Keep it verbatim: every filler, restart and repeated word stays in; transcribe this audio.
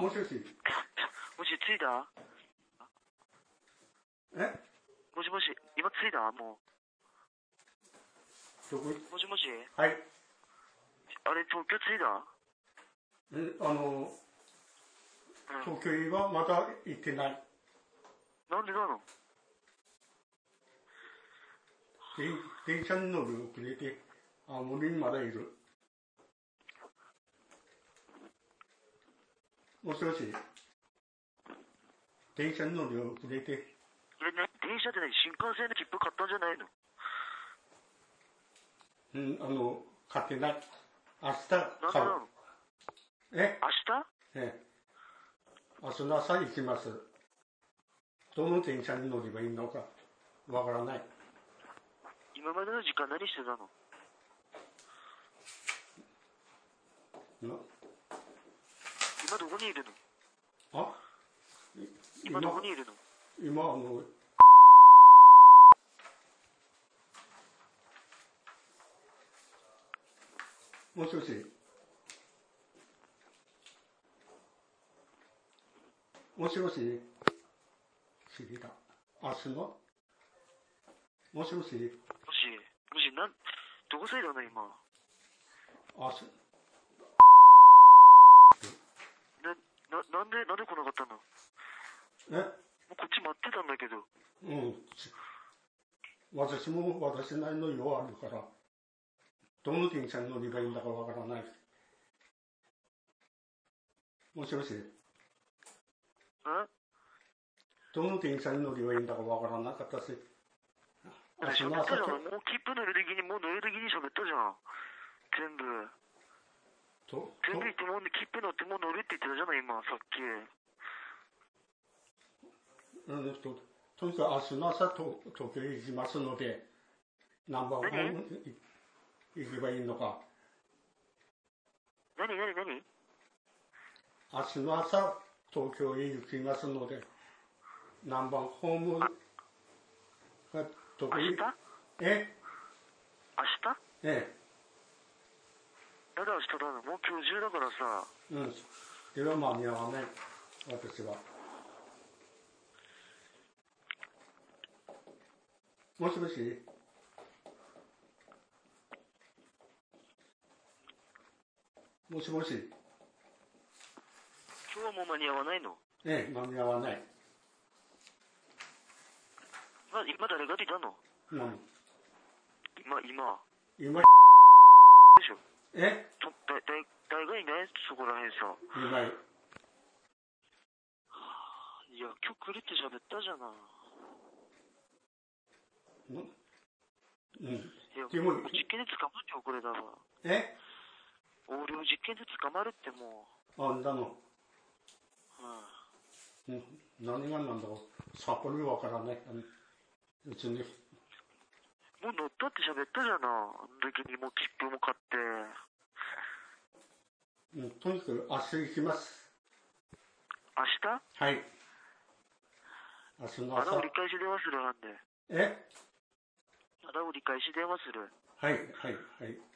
もしもし。 もし、着いた？ え？ もしもし、今着いた？もどこ？ う。もしもし。 はい。 あれ、東京着いた？ え、あの、東京へはまだ行ってない。 なんでなの？ 電電車に乗る遅れて、青森にまだいる。もしもし。電車に乗る遅れて。 え、ね、電車でね、新幹線で切符買ったんじゃないの？ うん、あの、買ってない。明日買う。 なんでなの？ え？ 明日？ ええ。明日の朝行きます。どの電車に乗ればいいのかわからない。 今までの時間何してたの？ な今どこにいるの？ あ？ 今どこにいるの？ 今、あの、もしもし。もしもし。知りだ。明日のもしもし。 もし、もし、なん、どこ着いたの今。 明日。 な、な、なんで、なんで来なかったの？ え？ もうこっち待ってたんだけど。 うん。私も私なりの用あるから、どの電車に乗ればいいんだかわからない。もしもし。 え？ どの電車に乗ればいいんだかわからなかったし。 喋ったじゃん。もう切符乗る時に、もう乗る時に喋ったじゃん。全部。 と全部言ってもう切符乗ってもう乗るって言ってたじゃない、今、さっき。 うんと、とにかく明日の朝と東京へ行きますので、何番ホームに行けばいいのか。 何何何？ 明日の朝東京へ行きますので、何番ホームがどこへ？ 明日？ え？ 明日？ ええ。 なんで明日なの？もう今日中だからさ。 うん。では間に合わない。私は。もしもし。もしもし。 今日はもう間に合わないの？ ええ、間に合わない。 ま、今誰が出たの？ 何？ 今、今。 今でしょ？ え？ と、だ、だ、誰がいないそこらへんさ。 いない。 いや、今日来るって喋ったじゃな。 うん。うん。 いや、 でも、 実験で捕まるよ、これだわ。 え？ 横領実験で捕まるってもう。あんだの。 うん。 うん。何がなんだろう。さっぱりわからない。うちに。 もう乗ったって喋ったじゃな。あの時にもう切符も買って。 うん。とにかく明日行きます。 明日？ はい。明日のまだ朝。 折り返し電話するなんで。 え？ まだ折り返し電話する。 はい、はい、はい。